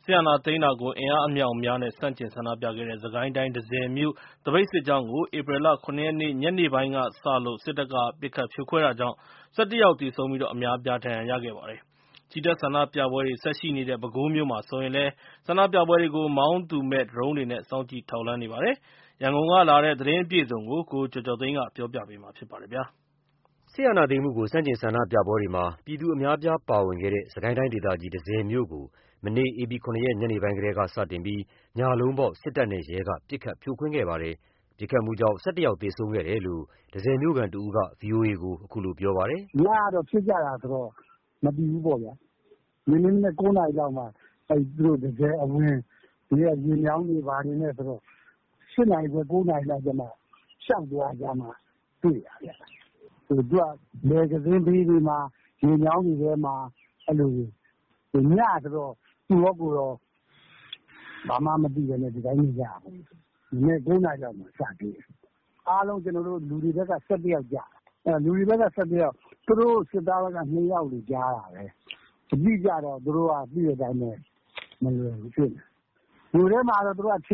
စစ်အာဏာသိမ်းတာကို အင်အားအမြောက်အများနဲ့ ဆန့်ကျင်ဆန္ဒပြခဲ့တဲ့ စစ်ကိုင်းတိုင်း တန့်ဆည်မြို့ သပိတ်စစ်ကြောင်းကို ဧပြီလ ၇ ရက်နေ့ ညနေပိုင်းကစလို့ စစ်တပ်က ပစ်ခတ်ဖြိုခွဲတာကြောင့် ၁၁ ယောက်သေဆုံးပြီး အများအပြား ဒဏ်ရာရခဲ့ပါတယ်။ ချီတက်ဆန္ဒပြပွဲတွေ ဆက်ရှိနေတဲ့ ပဲခူးမြို့မှာဆိုရင်လည်း ဆန္ဒပြပွဲတွေကို မောင်းသူမဲ့ ဒရုန်းတွေနဲ့ စောင့်ကြည့်ထောက်လှမ်းနေပါတယ်။ ရန်ကုန်ကလာတဲ့ သတင်းအပြည့်အစုံကို ကိုကျော်ကျော်သိန်းက ပြောပြပါမယ်။စစ်အာဏာသိမ်းမှုကို ဆန့်ကျင်ဆန္ဒပြပွဲတွေမှာ ပြည်သူအများအပြားပါဝင်ခဲ့တဲ့ စစ်ကိုင်းတိုင်းဒေသကြီး တန့်ဆည်မြို့ကို မနေ့ ဧပြီ ၇ ရက် ညနေပိုင်းကတည်းကစတင်ပြီး ညလုံးပေါက် စစ်တပ်နဲ့ ရဲက ပစ်ခတ်ဖြိုခွင်းခဲ့ပါတယ်။ ပစ်ခတ်မှုကြောင့် ၁၁ ယောက်သေဆုံးခဲ့တယ်လို့ တန့်ဆည်မြို့ခံတဦးက ဗွီအိုအေကို အခုလိုပြောပါတယ်။ “ညကတော့ဖြစ်ကြတာဆိုတော့ မသိဘူးပေါ့ဗျာ။ မနက် 9 နာရီလောက်မှာ သူတို့တန့်ဆည်အဝင် ရေမြောင်းတွေဘာတွေနဲ့ဆိုတော့ ၈ နာရီခွဲ 9 နာရီလောက်ကျမှ ရှောက်သွားကြမှ တွေ့တာဗျ။ သူက လယ်ကန်ဆည်ဘေးတွေမှာ ရေမြောင်းတွေထဲမှာ အဲ့လိုတွေ ညဆိုတော့ သူရောကိုယ်ရော ဘာမှမသိဘဲနဲ့ ဒီတိုင်းနေကြတာပေါ့။ မနက် 9 နာရီလောက်မှာ စတွေ့တယ်။ အားလုံး လူတွေဘက်က ၁၁ ယောက်ကျတယ်။ လူတွေဘက်က ၁၁ ယောက် သူတို့စစ်သားဘက်က 2 ယောက်လို့ကြားတာပဲ။ အတိအကျတော့ သူတို့က သိတဲ့အတိုင်းပဲ မလွယ်ဘူးဖြစ်နေတယ်။ မြို့ထဲမှာတော့ စစ်သားတွေက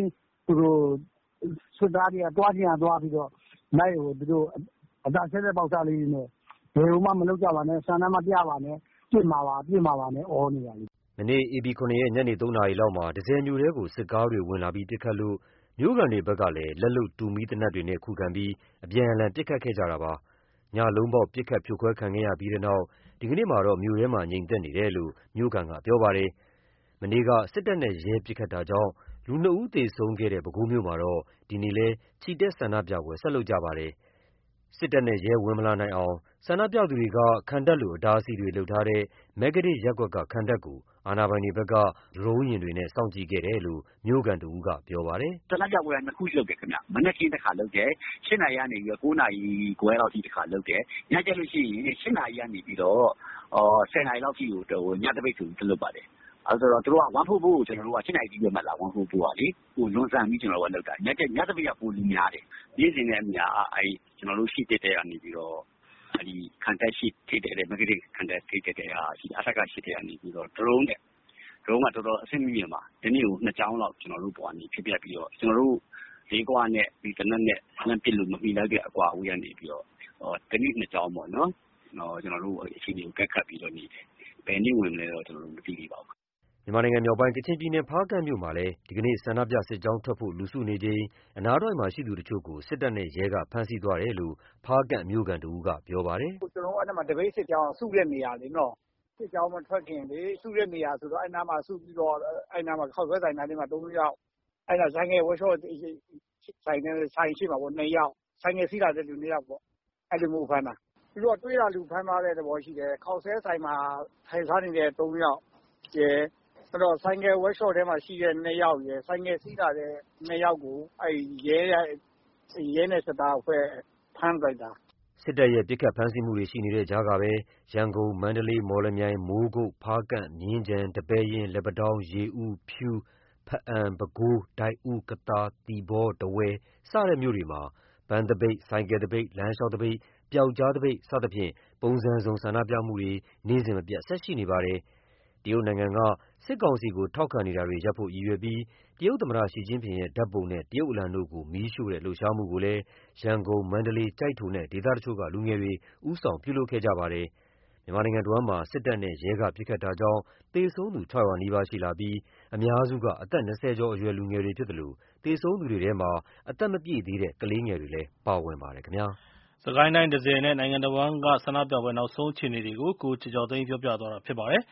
သွားချင်ရာသွားပြီးတော့ အသံချဲ့စက်ပေါက်စလေးတွေနဲ့ ဘယ်ကိုမှမလုပ်ကြပါနဲ့ ဆန္ဒမပြပါနဲ့ ပစ်မှာပါနဲ့ အော်နေတာ။ ” မနေ့ ဧပြီ ၇ ရက် ညနေ 3 နာရီလောက်မှာ တန့်ဆည်မြို့ထဲကို စစ်ကားတွေဝင်လာပြီးပစ်ခတ်လို့ မြို့ခံတွေဘက်ကလည်း လက်လုပ်တူမီးသေနတ်တွေနဲ့ ခုခံပြီး အပြန်အလှန် ပစ်ခတ်ခဲ့ကြတာပါ။ ညလုံးပေါက် ပစ်ခတ်ဖြိုခွဲခံခဲ့ရပြီးတဲ့နောက် ဒီကနေ့မှာတော့ မြို့ထဲမှာ ငြိမ်သက်နေတယ်လို့ မြို့ခံကပြောပါတယ်။ မနေ့က စစ်တပ်နဲ့ ရဲပစ်ခတ်တာကြောင့် လူ 2 ဦးသေဆုံးခဲ့တဲ့ ပဲခူးမြို့မှာတော့ ဒီနေ့လည်း ချီတက်ဆန္ဒပြပွဲ ဆက်လုပ်ကြပါတယ်။ စစ်တပ်နဲ့ ရဲဝင်မလာနိုင်အောင် ဆန္ဒပြသူတွေက ခံတပ်လို အတားအဆီးတွေလုပ်ထားတဲ့ မဂ္ဂတစ်ရပ်ကွက်က ခံတပ်ကို အာဏာပိုင်တွေဘက်က ဒရုန်းယာဉ်တွေနဲ့ စောင့်ကြည့်ခဲ့တယ်လို့ မြို့ခံတဦးကပြောပါတယ်။ “ဆန္ဒပြပွဲက 2 ခုလုပ်တယ်ခင်ဗျ။ မနက်ခင်းတခါလုပ်တယ်။ ၈ နာရီကနေ 9 နာရီခွဲလောက်ထိ တခါလုပ်တယ်။ ညကျလို့ရှိရင် 8 နာရီကနေပြီးတော့ 10 နာရီလောက်ထိကို ညသပိတ်ဆိုပြီး လုပ်ပါတယ်။ သူတို့က 144 ကို 8 နာရီပြီးမှလာ 144 ကလေ။ လွန်ဆန်ပြီးလုပ်တာ။ ညသပိတ်က ပိုလူများတယ်။ နေ့စဉ်နဲ့အမျှ ကျနော်တို့ရှေ့တည့်တည့်ကနေပြီးတော့ ခံတပ်ရှေ့ထိပ်တည့်တည့် မဂ္ဂတစ်ခံတပ်ထိပ်တည့်တည့်က အထက 8 ထဲကနေပြီးတော့ ဒရုန်းကတော်တော်အဆင့်မြင့်မှာ တနေ့ကို 2 ကြောင်းလောက် ကျနော်တို့ပေါ်ကနေဖြတ်ပြီးတော့ ကျနော်တို့လေးခွနဲ့ သေနတ်နဲ့လှမ်းပစ်လို့မမှီလောက်တဲ့အကွာအဝေးကနေပြီးတော့ တနေ့ 2 ကြောင်းပေါ့နော် ကျနော်တို့အခြေအနေကို အကဲခတ်ပြီးတော့နေတယ်။ ဘယ်နေ့ဝင်မလဲတော့ ကျနော်တို့မသိသေးပါဘူး။ ” မြန်မာနိုင်ငံမြောက်ပိုင်း ကချင်ပြည်နယ် ဖားကန့်မြို့မှာလည်း ဒီကနေ့ ဆန္ဒပြစစ်ကြောင်းထွက်ဖို့ လူစုနေချိန် အနားတဝိုက်မှာရှိသူတချို့ကို စစ်တပ်နဲ့ရဲက ဖမ်းဆီးသွားတယ်လို့ ဖားကန့်မြို့ခံတဦးကပြောပါတယ်။ “ကျနော်တို့ အဲ့နားမှာ သပိတ်စစ်ကြောင်းစုတဲ့နေရာလေနော်။ စစ်ကြောင်းမထွက်ခင်လေ စုတဲ့နေရာဆိုတော့ အဲ့နားမှာစုပြီးတော့ အဲ့နားမှာခေါက်ဆွဲဆိုင်နားလေးမှာ 3 ယောက် အဲ့နားဆိုင်ကယ်ဝပ်ရှော့ဆိုင်ရှေ့မှာပေါ့ 2 ယောက် ဆိုင်ကယ်စီးလာတဲ့လူ 2 ယောက်ပေါ့ အဲ့လိုမျိုးဖမ်းတာ။ သူတို့ကတွေ့တာလူဖမ်းသွားတဲ့သဘောရှိတယ်။ ခေါက်ဆွဲဆိုင်မှာထိုင်စားနေတဲ့ 3 ယောက်ရယ် ဆိုင်ကယ်ဝပ်ရှော့ထဲမှာရှိတဲ့ 2 ယောက်ရယ် ဆိုင်ကယ်စီးလာတဲ့ 2 ယောက်ကို ရဲနဲ့စစ်သားအဖွဲ့ဖမ်းလိုက်တာ။ ” စစ်တပ်ရဲ့ ပစ်ခတ်ဖမ်းဆီးမှုတွေရှိနေတဲ့ကြားကပဲ ရန်ကုန်၊ မန္တလေး၊ မော်လမြိုင်၊ မိုးကုတ်၊ ဖားကန့်၊ မြင်းခြံ၊ ဒီပဲယင်း၊ လက်ပံတောင်း၊ ရေဦး၊ ဖြူး၊ ဘားအံ၊ ပဲခူး၊ ဒိုက်ဦး၊ ကသာ၊ သီပေါ၊ ထားဝယ် စတဲ့မြို့တွေမှာ ပန်းသပိတ်၊ ဆိုင်ကယ်သပိတ်၊ လမ်းလျှောက်သပိတ်၊ ပြောက်ကျားသပိတ် စသဖြင့် ပုံစံစုံဆန္ဒပြမှုတွေ နေ့စဉ်မပြတ်ဆက်ရှိနေပါတယ်။ တရုတ်နိုင်ငံက စစ်ကောင်စီကို ထောက်ခံနေတာတွေရပ်ဖို့ ရည်ရွယ်ပြီး တရုတ်သမ္မတ ရှီကျင့်ဖျင်ရဲ့ ဓာတ်ပုံနဲ့ တရုတ်အလံတို့ကို မီးရှို့တဲ့လှုပ်ရှားမှုကိုလည်း ရန်ကုန်၊ မန္တလေး၊ ကျိုက်ထိုနဲ့ ဒေသတချို့က လူငယ်တွေ ဦးဆောင်ပြုလုပ်ခဲ့ကြပါတယ်။ မြန်မာနိုင်ငံတဝန်းမှာ စစ်တပ်နဲ့ ရဲက ပစ်ခတ်တာကြောင့် သေဆုံးသူ 600 နီးပါးရှိလာပြီး အများစုက အသက် 20 ကျော်အရွယ်လူငယ်တွေဖြစ်သလို သေဆုံးသူတွေထဲမှာ အသက်မပြည့်သေးတဲ့ ကလေးငယ်တွေလည်း ပါဝင်ပါတယ်ခင်ဗျာ။ စစ်ကိုင်းတိုင်း တန့်ဆည်နဲ့ နိုင်ငံတဝန်းက ဆန္ဒပြပွဲ နောက်ဆုံးအခြေအနေတွေကို ကိုကျော်ကျော်သိန်းက ပြောပြသွားမှာဖြစ်ပါတယ်